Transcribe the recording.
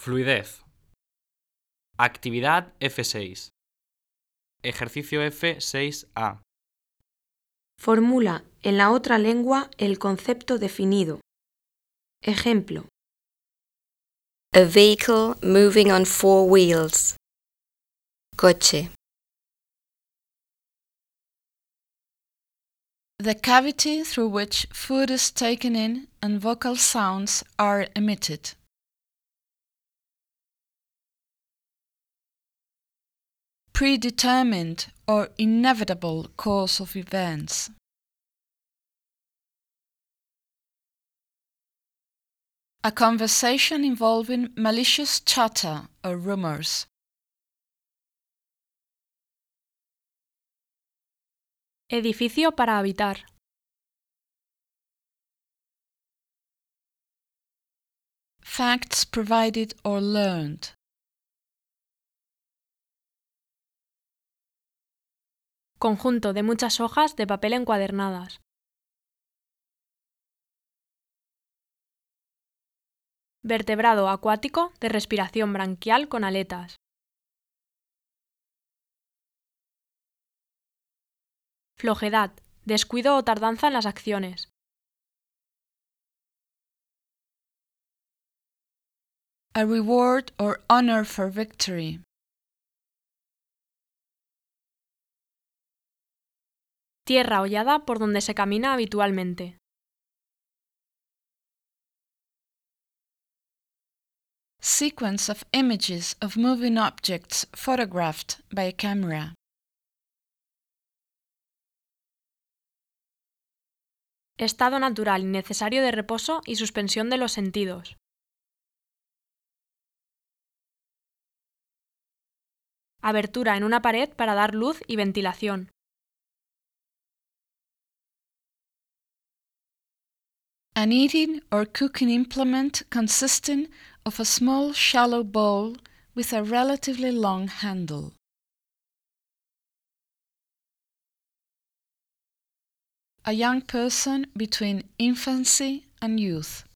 Fluidez. Actividad F6. Ejercicio F6A. Formula en la otra lengua el concepto definido. Ejemplo. A vehicle moving on 4 wheels. Coche. The cavity through which food is taken in and vocal sounds are emitted. Predetermined or inevitable course of events. A conversation involving malicious chatter or rumors. Edificio para habitar. Facts provided or learned. Conjunto de muchas hojas de papel encuadernadas. Vertebrado acuático de respiración branquial con aletas. Flojedad, descuido o tardanza en las acciones. A reward or honor for victory. Tierra hollada por donde se camina habitualmente. Sequence of images of moving objects photographed by a camera. Estado natural y necesario de reposo y suspensión de los sentidos. Abertura en una pared para dar luz y ventilación. An eating or cooking implement consisting of a small shallow bowl with a relatively long handle. A young person between infancy and youth.